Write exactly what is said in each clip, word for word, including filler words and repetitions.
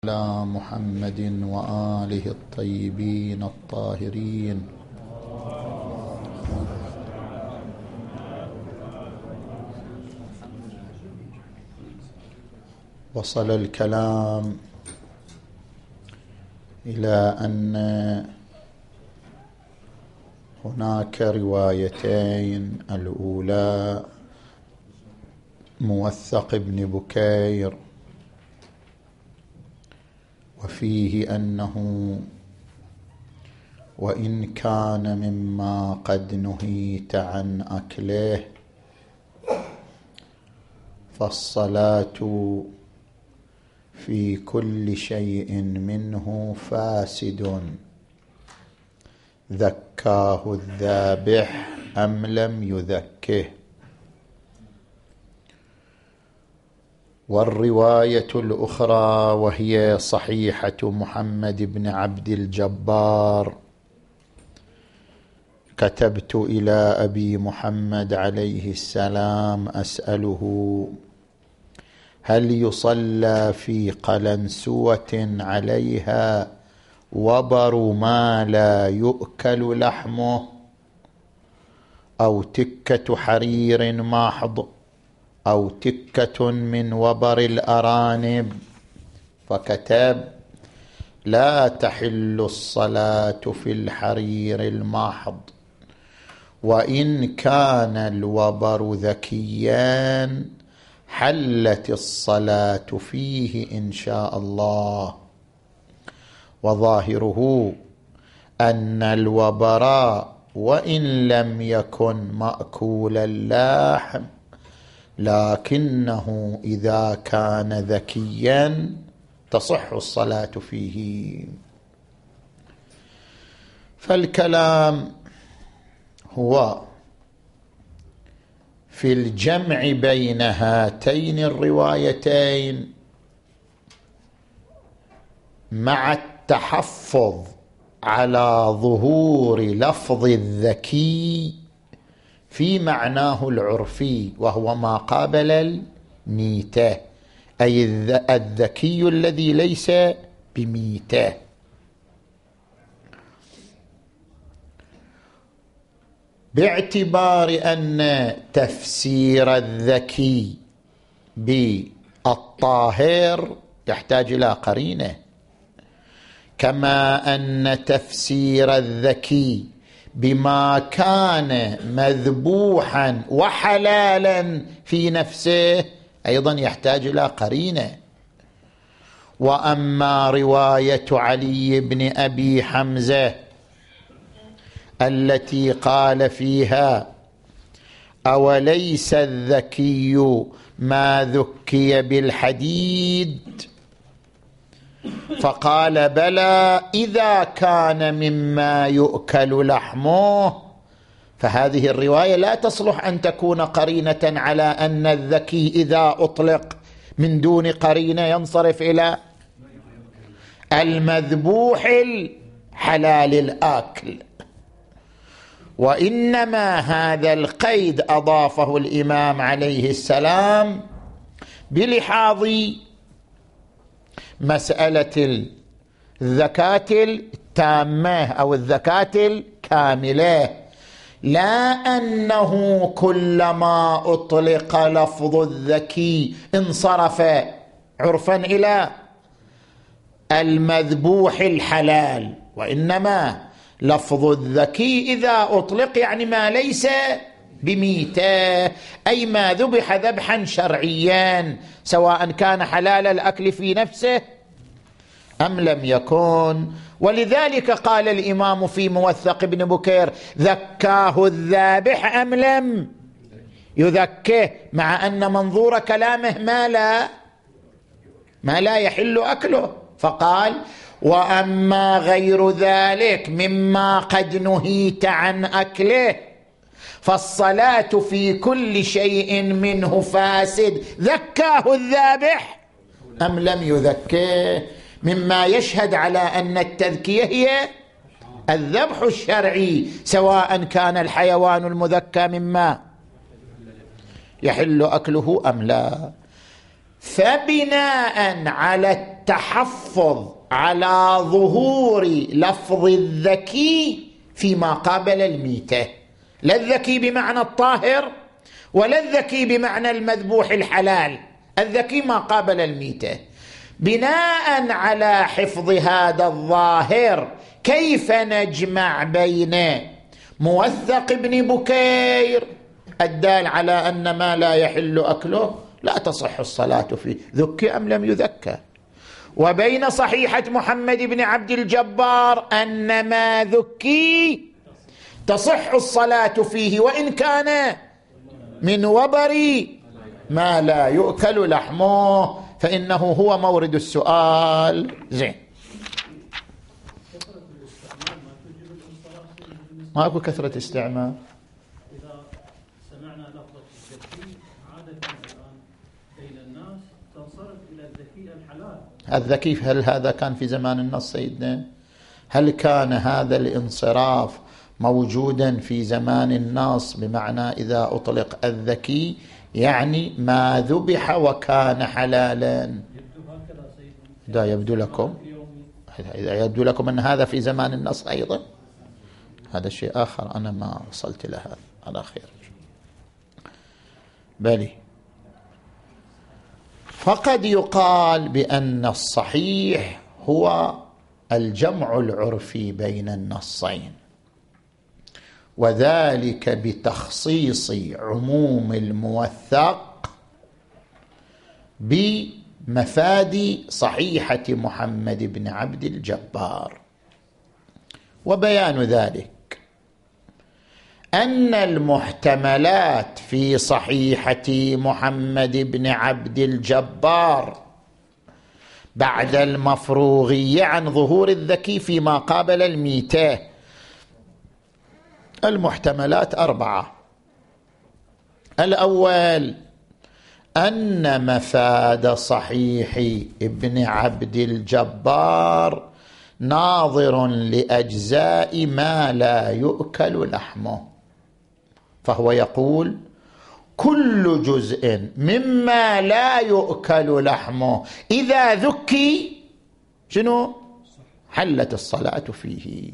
على محمد وآله الطيبين الطاهرين. وصل الكلام إلى أن هناك روايتين، الأولى موثق ابن بكير، وفيه أنه وإن كان مما قد نهيت عن أكله فالصلاة في كل شيء منه فاسد، ذكاه الذابح أم لم يذكه. والرواية الأخرى وهي صحيحة محمد بن عبد الجبار: كتبت إلى أبي محمد عليه السلام أسأله هل يصلى في قلنسوة عليها وبر ما لا يؤكل لحمه، أو تكة حرير محض، أو تكة من وبر الأرانب، فكتب: لا تحل الصلاة في الحرير المحض، وإن كان الوبر ذكيا حلت الصلاة فيه إن شاء الله. وظاهره أن الوبر وإن لم يكن مأكول اللحم لكنه إذا كان ذكيا تصح الصلاة فيه. فالكلام هو في الجمع بين هاتين الروايتين مع التحفظ على ظهور لفظ الذكي في معناه العرفي، وهو ما قابل الميتة، أي الذكي الذي ليس بميتة. باعتبار أن تفسير الذكي بالطاهر يحتاج إلى قرينة، كما أن تفسير الذكي بما كان مذبوحا وحلالا في نفسه أيضا يحتاج إلى قرينة. وأما رواية علي بن أبي حمزة التي قال فيها أوليس الذكي ما ذكي بالحديد، فقال بلى إذا كان مما يؤكل لحمه، فهذه الرواية لا تصلح أن تكون قرينة على أن الذكي إذا أطلق من دون قرينة ينصرف إلى المذبوح الحلال الآكل. وإنما هذا القيد أضافه الإمام عليه السلام بلحاظ مسألة الذكاة التامة أو الذكاة الكاملة، لا أنه كلما أطلق لفظ الذكي انصرف عرفا إلى المذبوح الحلال، وإنما لفظ الذكي إذا أطلق يعني ما ليس بميتة، أي ما ذبح ذبحا شرعيا سواء كان حلال الأكل في نفسه أم لم يكن. ولذلك قال الإمام في موثق ابن بكير ذكاه الذابح أم لم يذكه، مع أن منظور كلامه ما لا ما لا يحل أكله، فقال وأما غير ذلك مما قد نهيت عن أكله فالصلاة في كل شيء منه فاسد، ذكاه الذابح أم لم يذكه، مما يشهد على أن التذكية هي الذبح الشرعي، سواء كان الحيوان المذكى مما يحل أكله أم لا. فبناء على التحفظ على ظهور لفظ الذكي فيما قابل الميتة، لا الذكي بمعنى الطاهر ولا الذكي بمعنى المذبوح الحلال، الذكي ما قابل الميتة، بناء على حفظ هذا الظاهر كيف نجمع بين موثق ابن بكير الدال على أن ما لا يحل أكله لا تصح الصلاة فيه ذكي أم لم يذكى، وبين صحيحة محمد بن عبد الجبار أن ما ذكي تصح الصلاة فيه وإن كان من وبر ما لا يؤكل لحمه، فإنه هو مورد السؤال. زين، ماكو كثرة استعمال. إذا سمعنا لفظة الذكي عادة الآن بين الناس تنصرف إلى الذكي الحلال. الذكي هل هذا كان في زمان النص سيدنا؟ هل كان هذا الانصراف موجودا في زمان النص بمعنى إذا أطلق الذكي يعني ما ذبح وكان حلالا؟ يبدو هكذا سيدنا. دا يبدو لكم إذا يبدو لكم أن هذا في زمان النص أيضا، هذا شيء آخر أنا ما وصلت له على خير. بلي، فقد يقال بأن الصحيح هو الجمع العرفي بين النصين، وذلك بتخصيص عموم الموثق بمفاد صحيحة محمد بن عبد الجبار. وبيان ذلك أن المحتملات في صحيحة محمد بن عبد الجبار بعد المفروغية عن ظهور الذكي فيما قابل الميتة، المحتملات أربعة. الأول أن مفاد صحيح ابن عبد الجبار ناظر لأجزاء ما لا يؤكل لحمه، فهو يقول كل جزء مما لا يؤكل لحمه إذا ذكي شنو؟ حلت الصلاة فيه،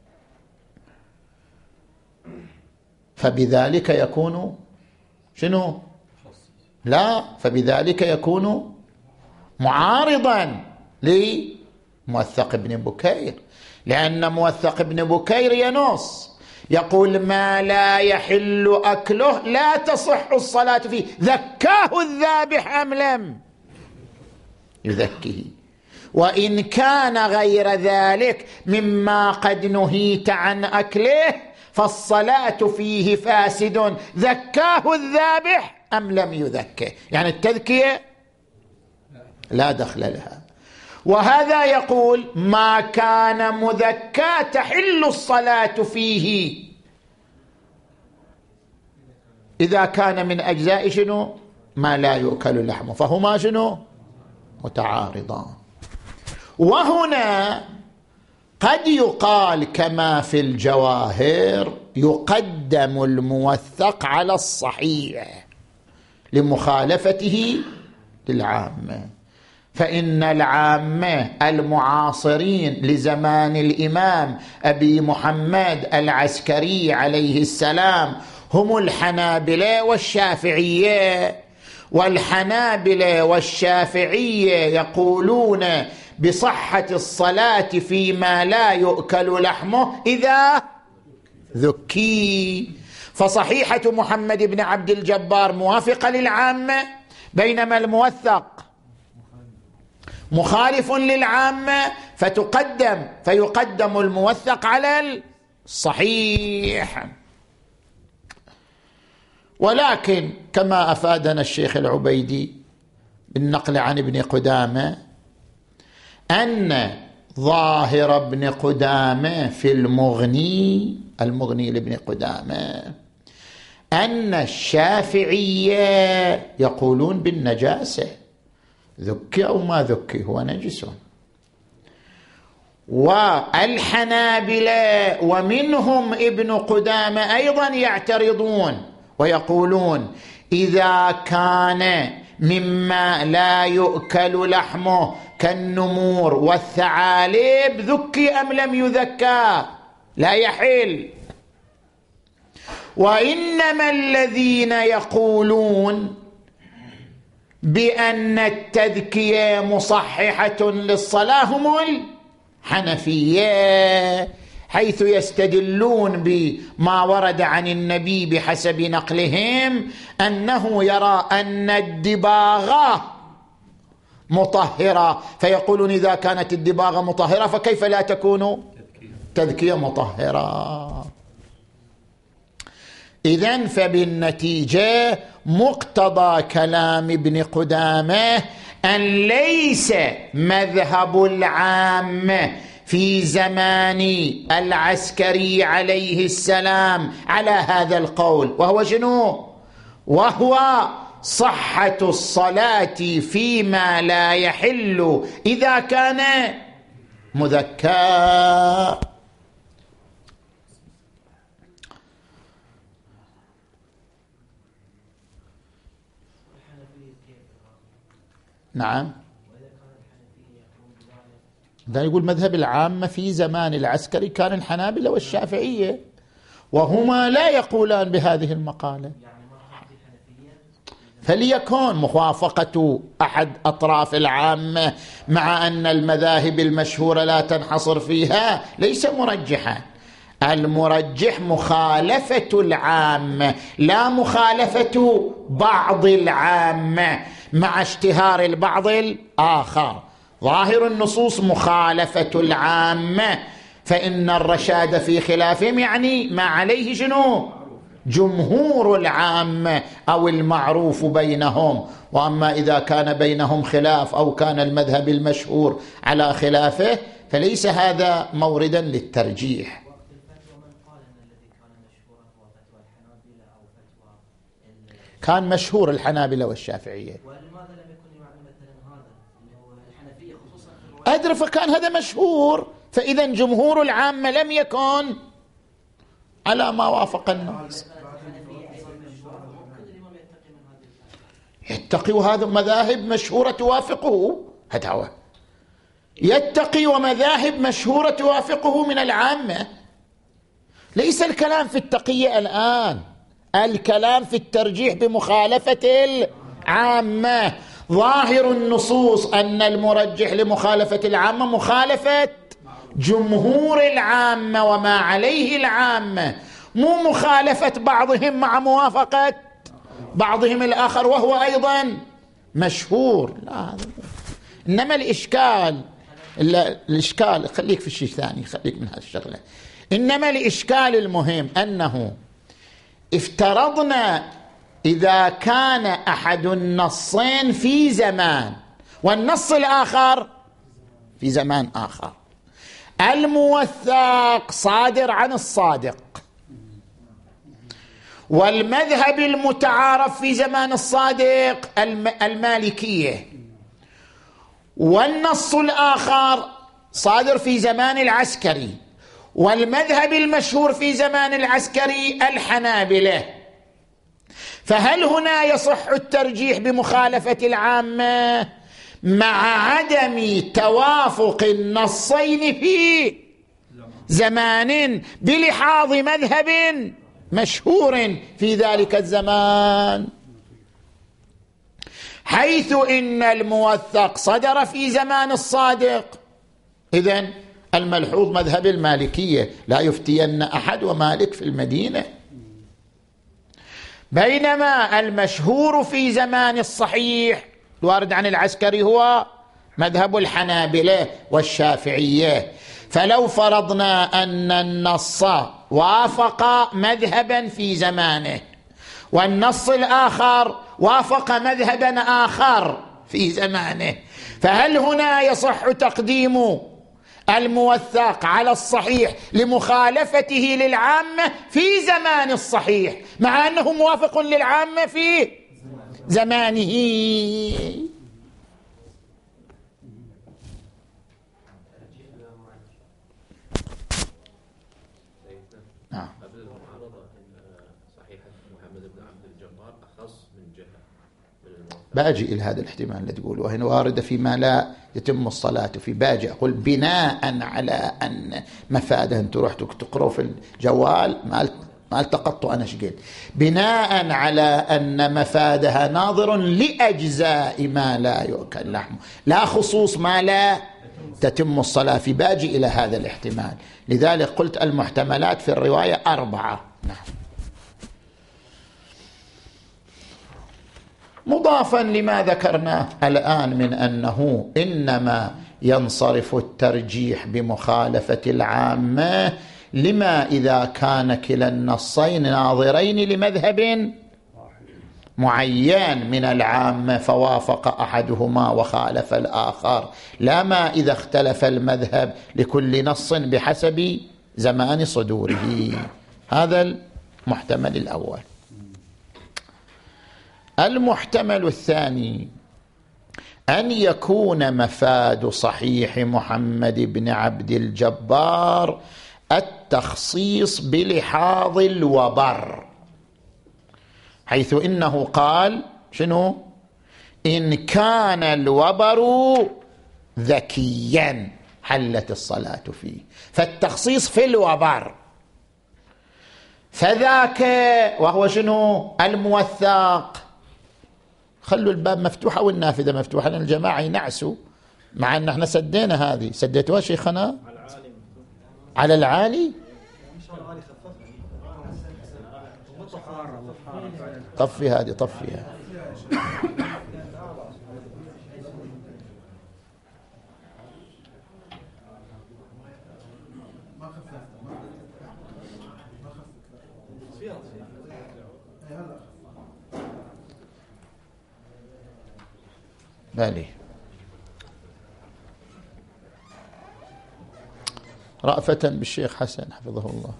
فبذلك يكون شنو؟ لا، فبذلك يكون معارضا لموثق ابن بكير، لأن موثق ابن بكير ينص يقول ما لا يحل أكله لا تصح الصلاة فيه، ذكاه الذابح أم لم يذكه، وإن كان غير ذلك مما قد نهيت عن أكله فالصلاة فيه فاسد، ذكاه الذابح أم لم يذكه، يعني التذكية لا دخل لها. وهذا يقول ما كان مذكى تحل الصلاة فيه إذا كان من أجزاء شنو؟ ما لا يؤكل لحمه، فهما شنو؟ متعارضان. وهنا قد يقال كما في الجواهر يقدم الموثق على الصحيح لمخالفته للعامة، فإن العامة المعاصرين لزمان الإمام أبي محمد العسكري عليه السلام هم الحنابلة والشافعية، والحنابلة والشافعية يقولون بصحة الصلاة فيما لا يؤكل لحمه إذا ذكي، فصحيحة محمد بن عبد الجبار موافقة للعامة، بينما الموثق مخالف للعامة، فتقدم فيقدم الموثق على الصحيح. ولكن كما أفادنا الشيخ العبيدي بالنقل عن ابن قدامة أن ظاهر ابن قدامة في المغني المغني لابن قدامة أن الشافعية يقولون بالنجاسة، ذكي أو ما ذكي هو نجس، والحنابلة ومنهم ابن قدامة أيضا يعترضون ويقولون إذا كان مما لا يؤكل لحمه كالنمور والثعالب ذكي أم لم يذكى؟ لا يحل. وإنما الذين يقولون بأن التذكية مصححة للصلاة هم الحنفية، حيث يستدلون بما ورد عن النبي بحسب نقلهم أنه يرى أن الدباغة مطهرة، فيقولون إذا كانت الدباغة مطهرة فكيف لا تكون تذكية مطهرة؟ إذن فبالنتيجة مقتضى كلام ابن قدامة أن ليس مذهب العامة في زمان العسكري عليه السلام على هذا القول، وهو شنو؟ وهو صحة الصلاة فيما لا يحل إذا كان مذكى. نعم، ده يقول مذهب العامة في زمان العسكري كان الحنابلة والشافعية، وهما لا يقولان بهذه المقالة، فليكن موافقة أحد أطراف العامة مع أن المذاهب المشهورة لا تنحصر فيها ليس مرجحا. المرجح مخالفة العامة لا مخالفة بعض العامة مع اشتهار البعض الآخر. ظاهر النصوص مخالفة العامة، فإن الرشاد في خلافهم يعني ما عليه شنو؟ جمهور العامة أو المعروف بينهم. وأما إذا كان بينهم خلاف أو كان المذهب المشهور على خلافه فليس هذا موردا للترجيح. كان مشهور الحنابلة والشافعية، أدري، فكان هذا مشهور، فإذا جمهور العامة لم يكن على ما وافق الناس. يتقي وهذا مذاهب مشهورة توافقه، هذا هو يتقي ومذاهب مشهورة توافقه من العامة. ليس الكلام في التقية الآن، الكلام في الترجيح بمخالفة العامة. ظاهر النصوص أن المرجح لمخالفة العامة مخالفة جمهور العامة وما عليه العامة، مو مخالفة بعضهم مع موافقة بعضهم الآخر وهو أيضا مشهور. لا، إنما الإشكال الإشكال خليك في الشيء الثاني، خليك من هالشغلة. إنما الإشكال المهم أنه افترضنا إذا كان أحد النصين في زمان والنص الآخر في زمان آخر، الموثق صادر عن الصادق، والمذهب المتعارف في زمان الصادق المالكية، والنص الآخر صادر في زمان العسكري، والمذهب المشهور في زمان العسكري الحنابلة، فهل هنا يصح الترجيح بمخالفة العامة مع عدم توافق النصين في زمان بلحاظ مذهب مشهور في ذلك الزمان، حيث إن الموثق صدر في زمان الصادق؟ إذن الملحوظ مذهب المالكية، لا يفتين أحد ومالك في المدينة، بينما المشهور في زمان الصحيح الوارد عن العسكري هو مذهب الحنابلة والشافعية. فلو فرضنا أن النص وافق مذهبا في زمانه والنص الآخر وافق مذهبا آخر في زمانه، فهل هنا يصح تقديم الموثق على الصحيح لمخالفته للعامة في زمان الصحيح مع أنه موافق للعامة في زمانه؟ نعم. قبل المعارضة إن صحيحة محمد بن عبد الجبار أخص من جهة من الموافقة. باجي إلى هذا الاحتمال اللي تقول وهنا واردة فيما لا يتم الصلاة فيه. باجي أقول بناء على أن مفاده، أنتم رحتوا تقروا في الجوال ما ما التقطوا أنا شقيت، بناء على أن مفادها ناظر لأجزاء ما لا يؤكل لحمه لا خصوص ما لا تتم الصلاة فيه. باجي إلى هذا الاحتمال، لذلك قلت المحتملات في الرواية أربعة. نعم. مضافا لما ذكرناه الآن من أنه إنما ينصرف الترجيح بمخالفة العامة لما إذا كان كلا النصين ناظرين لمذهب معين من العامة فوافق أحدهما وخالف الآخر، لا ما إذا اختلف المذهب لكل نص بحسب زمان صدوره. هذا المحتمل الأول. المحتمل الثاني أن يكون مفاد صحيح محمد بن عبد الجبار التخصيص بلحاظ الوبر، حيث إنه قال شنو؟ إن كان الوبر ذكيا حلت الصلاة فيه، فالتخصيص في الوبر. فذاك وهو شنو؟ الموثق. خلوا الباب مفتوحة والنافذة مفتوحة لأن الجماعة ينعسوا، مع أن احنا سدينا هذه. سديتوها شيخنا؟ على العالي. طفي هذه، طفيها. بالي رأفة بالشيخ حسن حفظه الله.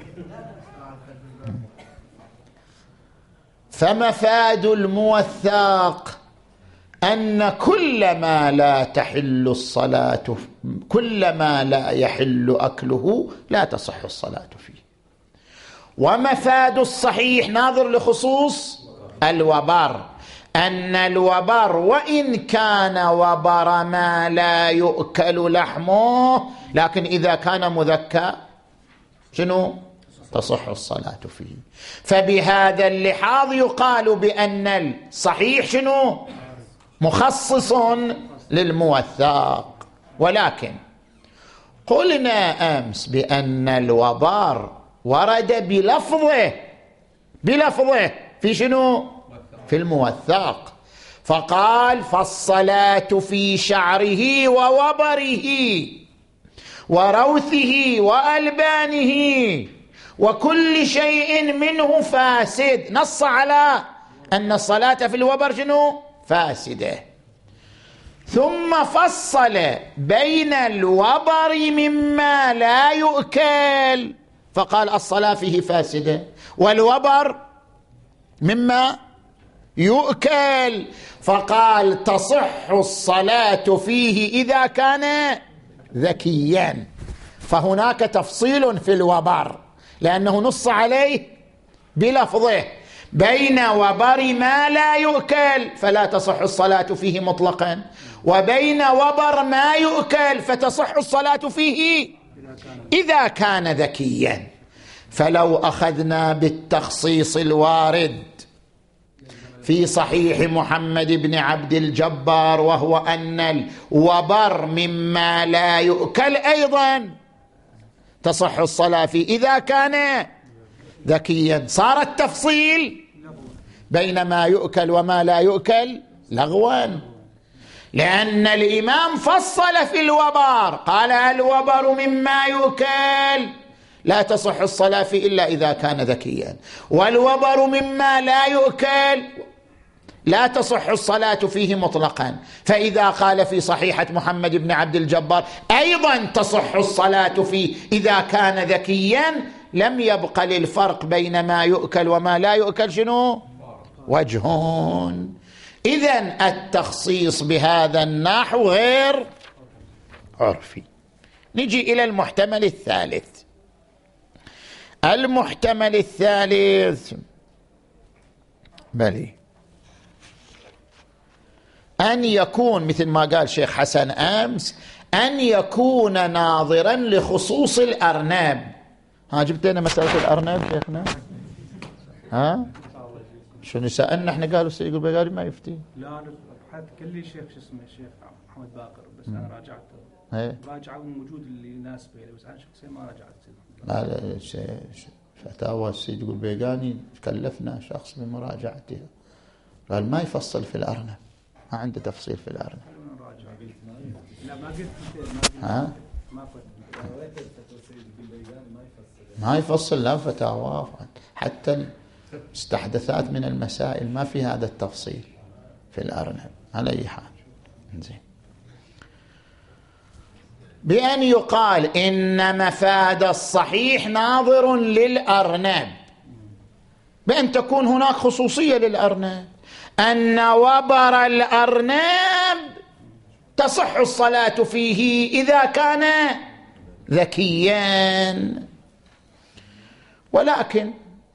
فمفاد الموثق أن كل ما لا تحل الصلاة، كل ما لا يحل أكله لا تصح الصلاة فيه. ومفاد الصحيح ناظر لخصوص الوبر، أن الوبر وإن كان وبر ما لا يؤكل لحمه، لكن إذا كان مذكى شنو؟ تصح الصلاة فيه. فبهذا اللحاظ يقال بأن الصحيح شنو؟ مخصص للموثق. ولكن قلنا أمس بأن الوبر ورد بلفظه بلفظه في شنو؟ في الموثق، فقال فالصلاة في شعره ووبره وروثه وألبانه وكل شيء منه فاسد. نص على أن الصلاة في الوبر شنو؟ فاسدة. ثم فصل بين الوبر مما لا يؤكل، فقال الصلاة فيه فاسدة، والوبر مما يؤكل، فقال تصح الصلاة فيه إذا كان ذكيا. فهناك تفصيل في الوبر لأنه نص عليه بلفظه، بين وبر ما لا يؤكل فلا تصح الصلاة فيه مطلقا، وبين وبر ما يؤكل فتصح الصلاة فيه إذا كان ذكيا. فلو أخذنا بالتخصيص الوارد في صحيح محمد بن عبد الجبار، وهو أن الوبر مما لا يؤكل أيضا تصح الصلاة فيه إذا كان ذكيا، صار التفصيل بين ما يؤكل وما لا يؤكل لغوا، لأن الإمام فصل في الوبر، قال الوبر مما يؤكل لا تصح الصلاة فيه إلا إذا كان ذكيا، والوبر مما لا يؤكل لا تصح الصلاة فيه مطلقا. فإذا قال في صحيحة محمد بن عبد الجبار أيضا تصح الصلاة فيه إذا كان ذكيا، لم يبق للفرق بين ما يؤكل وما لا يؤكل شنو؟ وجه. إذن التخصيص بهذا النحو غير عرفي. نجي إلى المحتمل الثالث. المحتمل الثالث بلي أن يكون مثل ما قال شيخ حسن أمس، أن يكون ناظرا لخصوص الأرنب. ها جبت لنا مسألة الأرنب شيخنا؟ ها شنو سألنا احنا؟ قالوا السيد البيقالي ما يفتي. لا حد قال لي شيخ شو اسمه الشيخ محمد باقر، بس انا راجعته ايه راجعه موجود اللي يناسبه، بس انا شخصيا ما راجعت. ما شيء فتاوى السيد البيقاني كلفنا شخص بمراجعتها، قال ما يفصل في الأرنب، ما عنده تفصيل في الأرنب. لا ما قلت ها ما قلت ما يفصل لا فتاوى حتى استحدثات من المسائل ما في هذا التفصيل في الأرنب على أي حال. زين، بأن يقال إن مفاد الصحيح ناظر للأرنب، بأن تكون هناك خصوصية للأرنب، أن وبر الأرنب تصح الصلاة فيه إذا كان ذكيا، ولكن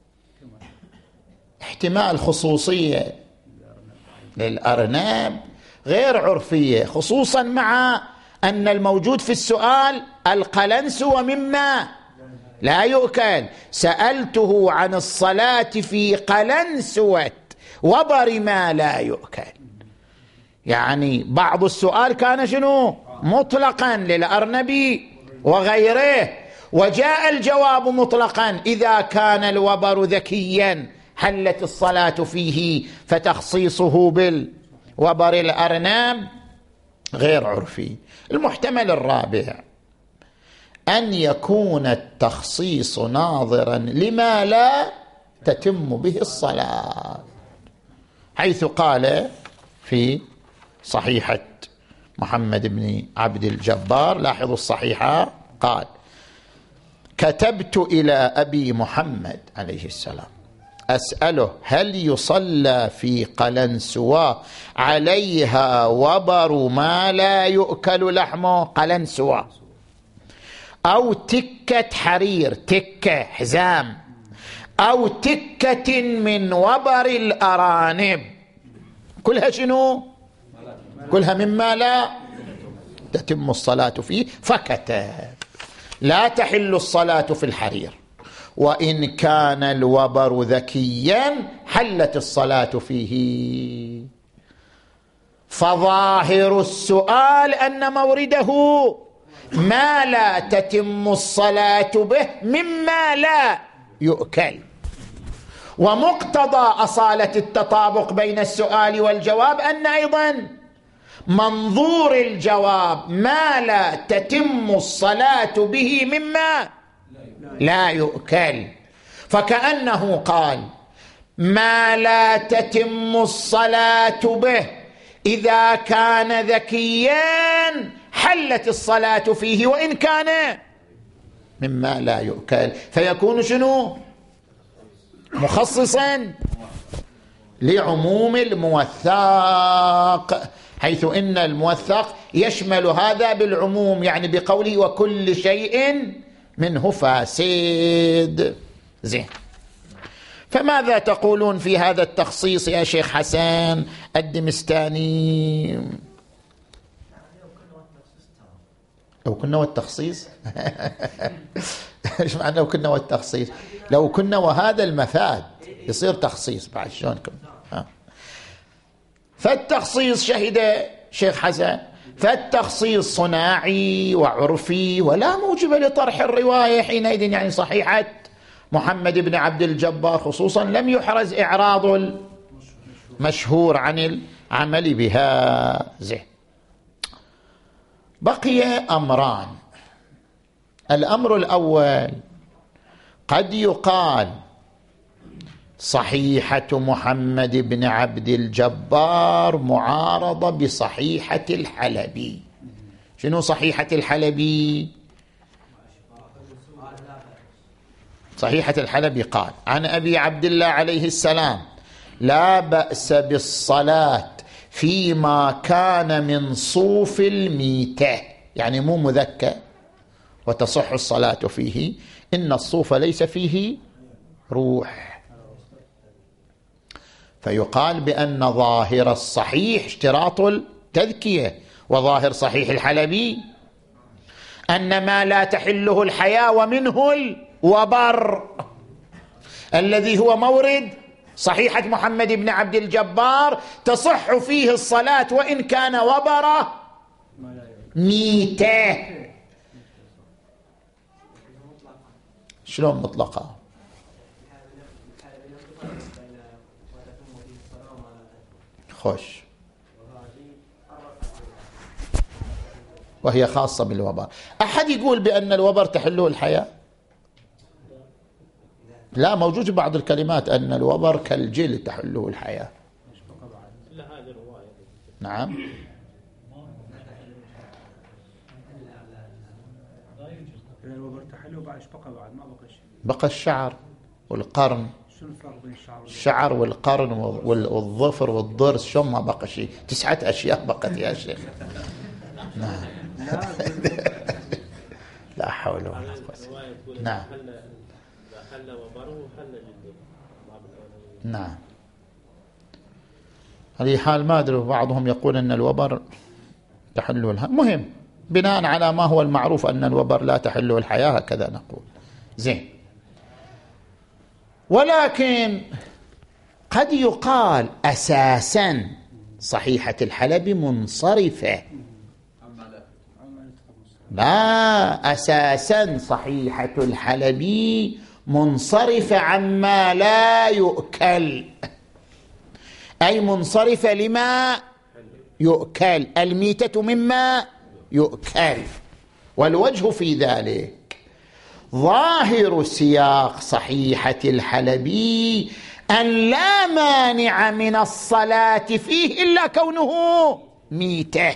احتمال خصوصية للأرنب غير عرفية، خصوصا مع أن الموجود في السؤال القلنسوة مما لا يؤكل. سألته عن الصلاة في قلنسوة وبر ما لا يؤكل، يعني بعض السؤال كان شنو؟ مطلقا للأرنب وغيره، وجاء الجواب مطلقا إذا كان الوبر ذكيا حلت الصلاة فيه، فتخصيصه بالوبر الأرنب غير عرفي. المحتمل الرابع أن يكون التخصيص ناظرا لما لا تتم به الصلاة، حيث قال في صحيحة محمد بن عبد الجبار، لاحظوا الصحيحة، قال: كتبت إلى أبي محمد عليه السلام أسأله هل يصلى في قلنسوة عليها وبر ما لا يؤكل لحمه، قلنسوة، أو تكة حرير، تكة حزام، أو تكة من وبر الأرانب، كلها شنو؟ كلها مما لا تتم الصلاة فيه، فكتب: لا تحل الصلاة في الحرير، وإن كان الوبر ذكيا حلت الصلاة فيه. فظاهر السؤال أن مورده ما لا تتم الصلاة به مما لا يؤكل، ومقتضى أصالة التطابق بين السؤال والجواب أن أيضا منظور الجواب ما لا تتم الصلاة به مما لا يؤكل، فكأنه قال: ما لا تتم الصلاة به إذا كان ذكيا حلت الصلاة فيه وإن كان مما لا يؤكل، فيكون شنو؟ مخصصا لعموم الموثق، حيث إن الموثق يشمل هذا بالعموم، يعني بقوله وكل شيء منه فاسد. زين، فماذا تقولون في هذا التخصيص يا شيخ حسن الدمستاني؟ لو كنا والتخصيص ايش معنى لو كنا والتخصيص؟ لو كنا وهذا المفاد يصير تخصيص بعد، شلونكم؟ فالتخصيص شهد شيخ حسن، فالتخصيص صناعي وعرفي ولا موجب لطرح الرواية حينئذ، يعني صحيحة محمد بن عبد الجبار خصوصا لم يحرز إعراض المشهور عن العمل بها. زين، بقي أمران. الأمر الأول: قد يقال صحيحة محمد بن عبد الجبار معارضة بصحيحة الحلبي. شنو صحيحة الحلبي؟ صحيحة الحلبي قال عن أبي عبد الله عليه السلام: لا بأس بالصلاة فيما كان من صوف الميتة، يعني مو مذكى، وتصح الصلاة فيه، إن الصوف ليس فيه روح. فيقال بأن ظاهر الصحيح اشتراط التذكية، وظاهر صحيح الحلبي أن ما لا تحله الحياة ومنه الوبر الذي هو مورد صحيحة محمد بن عبد الجبار تصح فيه الصلاة وإن كان وبره ميتة. شلون مطلقة؟ خوش، وهي خاصة بالوبر. أحد يقول بأن الوبر تحله الحياة؟ لا، موجود بعض الكلمات أن الوبر كالجل تحله الحياة. نعم. الوبر تحله بعد ايش بقى؟ بعد ما بقى شيء، بقى الشعر والقرن. شو الفرق بين الشعر الشعر والقرن والظفر والضرس، شو ما بقى شيء؟ تسعة أشياء بقت يا شيخ. نعم. لا حول ولا قوة. نعم نعم. هذه حال ما أدري، بعضهم يقول أن الوبر تحله الحياة. مهم بناء على ما هو المعروف أن الوبر لا تحله الحياة، هكذا نقول. زين. ولكن قد يقال أساسا صحيحة الحلبي منصرفة. لا، أساسا صحيحة الحلبي منصرفة عما لا يؤكل، أي منصرفة لما يؤكل، الميتة مما يؤكل. والوجه في ذلك ظاهر سياق صحيحة الحلبي أن لا مانع من الصلاة فيه إلا كونه ميتة.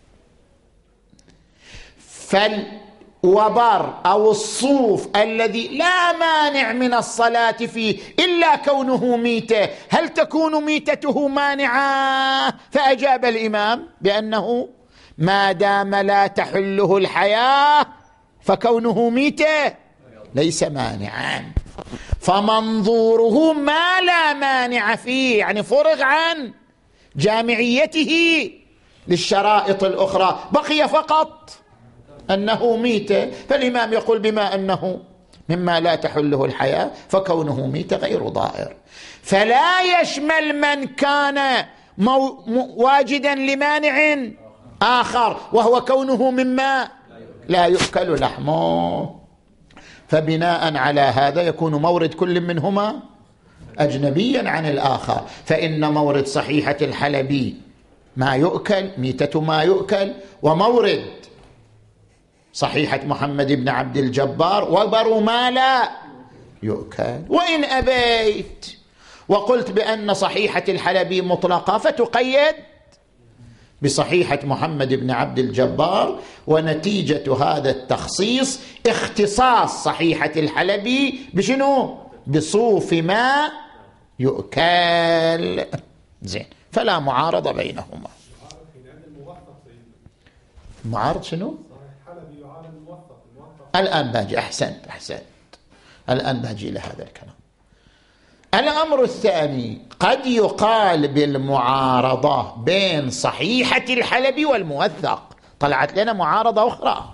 فالوبر أو الصوف الذي لا مانع من الصلاة فيه إلا كونه ميتة، هل تكون ميتته مانعة؟ فأجاب الإمام بأنه ما دام لا تحله الحياة فكونه ميتة ليس مانعا. فمنظوره ما لا مانع فيه، يعني فرغ عن جامعيته للشرائط الأخرى، بقي فقط أنه ميتة. فالإمام يقول بما أنه مما لا تحله الحياة فكونه ميتة غير ضائر. فلا يشمل من كان مو واجدا لمانع آخر وهو كونه مما لا يؤكل لحمه. فبناء على هذا يكون مورد كل منهما أجنبيا عن الآخر. فإن مورد صحيحة الحلبي ما يؤكل، ميتة ما يؤكل، ومورد صحيحة محمد بن عبد الجبار وبر ما لا يؤكل. وإن أبيت وقلت بأن صحيحة الحلبي مطلقة فتقيد بصحيحة محمد بن عبد الجبار، ونتيجة هذا التخصيص اختصاص صحيحة الحلبي بشنو؟ بصوف ما يؤكل. زين، فلا معارضة بينهما. معارض شنو؟ الآن باجي. أحسنت أحسنت الآن باجي لهذا الكلام. الأمر الثاني، قد يقال بالمعارضة بين صحيحة الحلبي والموثق. طلعت لنا معارضة أخرى،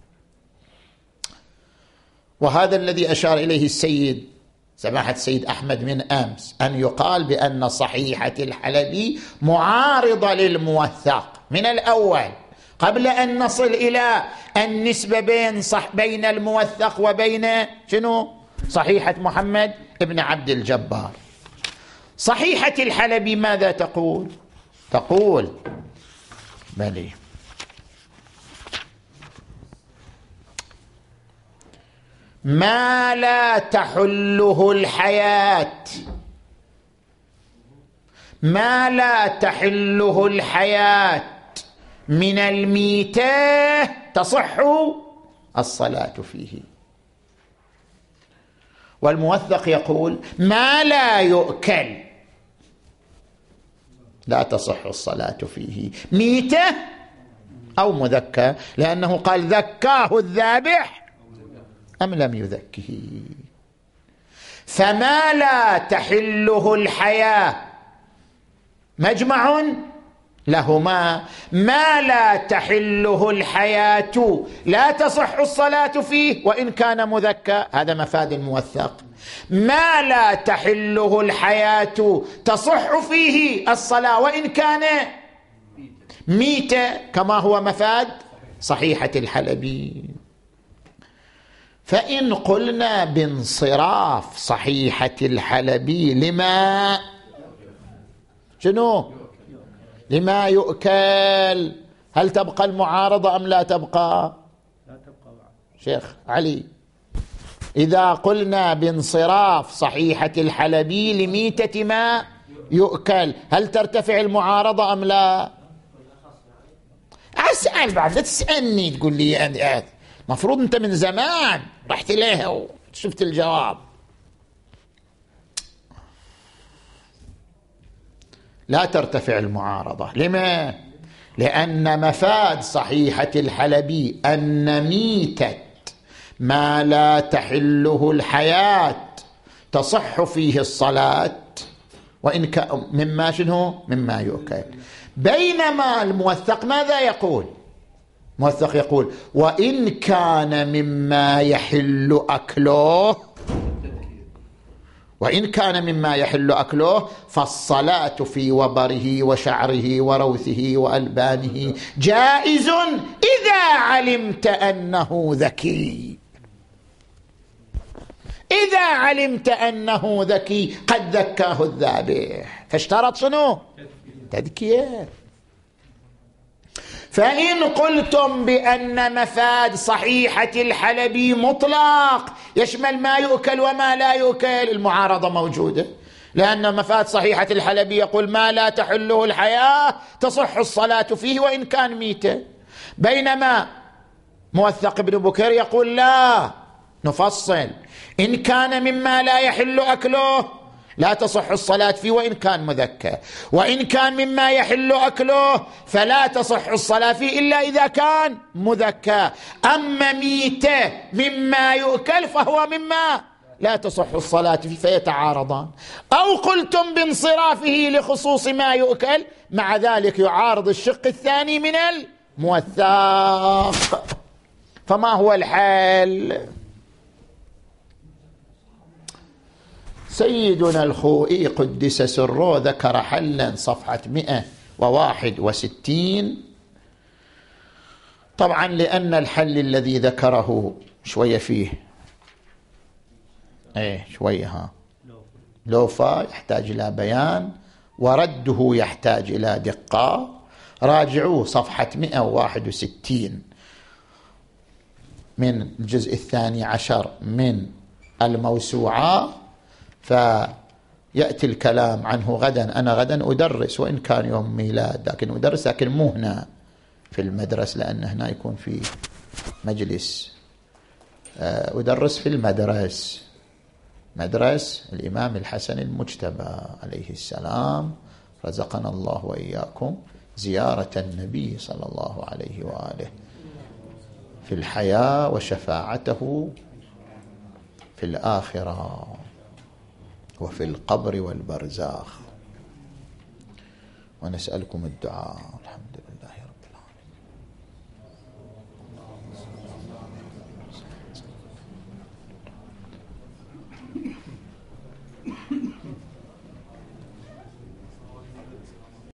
وهذا الذي أشار إليه السيد سماحة السيد أحمد من أمس، أن يقال بأن صحيحة الحلبي معارضة للموثق من الأول قبل أن نصل إلى النسبة بين صح بين الموثق وبين شنو؟ صحيحة محمد ابن عبد الجبار. صحيحة الحلبي ماذا تقول؟ تقول بلي ما لا تحله الحياة، ما لا تحله الحياة من الميتة تصح الصلاة فيه. والموثق يقول ما لا يؤكل لا تصح الصلاة فيه، ميتة أو مذكى، لأنه قال ذكاه الذابح أم لم يذكه. فما لا تحله الحياة مجمع لهما. ما لا تحله الحياة لا تصح الصلاة فيه وإن كان مذكى، هذا مفاد موثق. ما لا تحله الحياة تصح فيه الصلاة وإن كان ميتة، كما هو مفاد صحيحة الحلبي. فإن قلنا بانصراف صحيحة الحلبي لما شنو؟ لما يؤكل، هل تبقى المعارضة أم لا تبقى؟ لا تبقى بعد. شيخ علي، إذا قلنا بانصراف صحيحة الحلبي لميتة ما يؤكل، هل ترتفع المعارضة أم لا؟ أسأل بعد، لا تسألني تقول لي مفروض أنت من زمان رحت إليها وشفت الجواب. لا ترتفع المعارضة. لما؟ لأن مفاد صحيحة الحلبي أن ميتة ما لا تحله الحياة تصح فيه الصلاة وإن كان مما شنو؟ مما يؤكل. بينما الموثق ماذا يقول؟ موثق يقول وإن كان مما يحل أكله، وإن كان مما يحل أكله فالصلاة في وبره وشعره وروثه وألبانه جائز إذا علمت أنه ذكي. إذا علمت أنه ذكي قد ذكاه الذابح، فاشترط شنو؟ تذكية. فإن قلتم بأن مفاد صحيحة الحلبي مطلق يشمل ما يؤكل وما لا يؤكل، المعارضة موجودة، لأن مفاد صحيحة الحلبي يقول ما لا تحله الحياة تصح الصلاة فيه وإن كان ميتة، بينما موثق ابن بكير يقول لا، نفصل، إن كان مما لا يحل أكله لا تصح الصلاة فيه وإن كان مذكى، وإن كان مما يحل أكله فلا تصح الصلاة فيه إلا إذا كان مذكى. أما ميتة مما يؤكل فهو مما لا تصح الصلاة فيه، فيتعارضان. أو قلتم بانصرافه لخصوص ما يؤكل، مع ذلك يعارض الشق الثاني من الموثق. فما هو الحل؟ سيدنا الخوئي قدس سره ذكر حلا صفحة مئة وواحد وستين. طبعا لأن الحل الذي ذكره شوية فيه ايه شوية ها لوفا، يحتاج إلى بيان، ورده يحتاج إلى دقة. راجعوه صفحة مئة وواحد وستين من الجزء الثاني عشر من الموسوعة، فيأتي الكلام عنه غدا. أنا غدا أدرس وإن كان يوم ميلاد، لكن أدرس لكن مو هنا في المدرسة، لأن هنا يكون في مجلس. أدرس في المدرس، مدرس الإمام الحسن المجتبى عليه السلام، رزقنا الله وإياكم زيارة النبي صلى الله عليه وآله في الحياة وشفاعته في الآخرة وفي القبر والبرزاخ، ونسألكم الدعاء. الحمد لله.